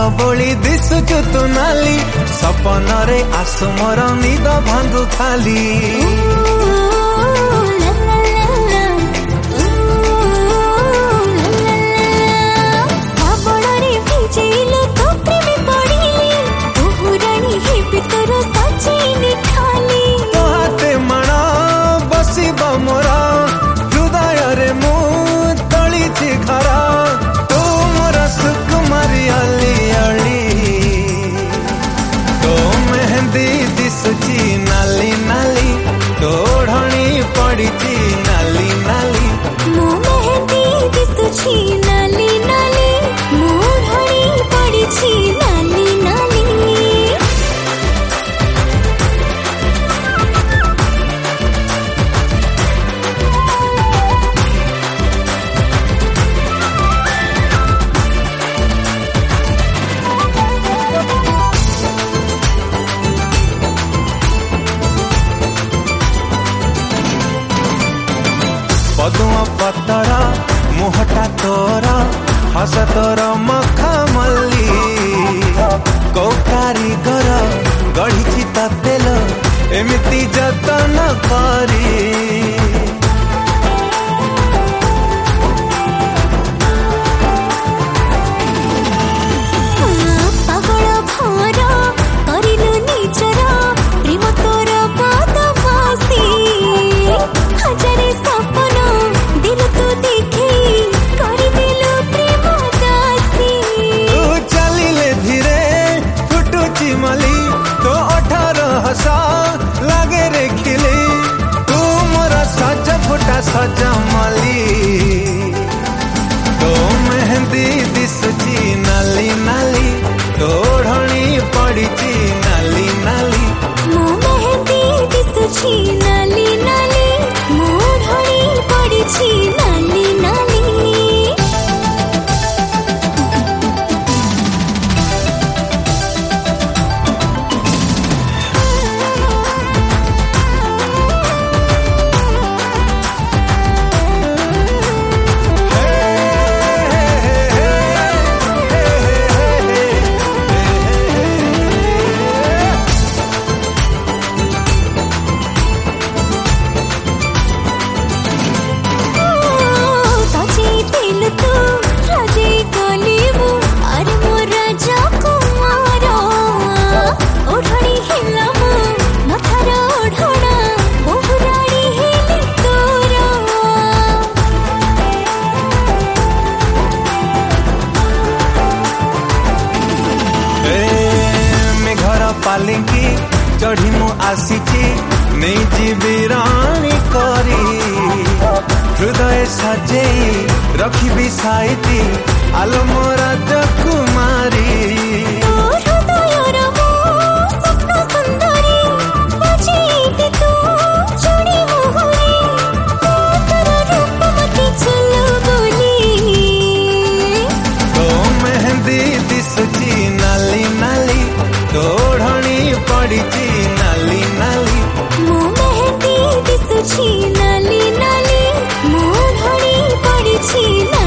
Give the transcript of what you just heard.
बोली दिशुचु तू नाली सपन रे आसु मोर निद भांगु खाली नाली नाली तोड़नी पड़ी नाली नाली मो मेहंदी दिसुची नाली नाली मोढ़नी पड़ी नाली नाली पदुआ पतर मुहटा तोर हस तोर मखा मल्ली कौ कारीगर गढ़ी तेल एमती जतन करी लगे रे खिली तू मोरा सज फुटा सजमली तो मेहंदी दिसुची नाली नाली तोड़नी पड़ी नाली नाली मो मेहंदी दिसुची नाली नाली मोढ़नी पड़ी नाली नाली पालिंगी चढ़ी मु आसीची नहीं जीवी रानी करी हृदय सजे रखी साइती आलो मोरा कुमारी नाली नाली तोड़नी पड़ी नाली नाली मो मेहंदी दिसुची नाली नाली मोढ़नी पड़ी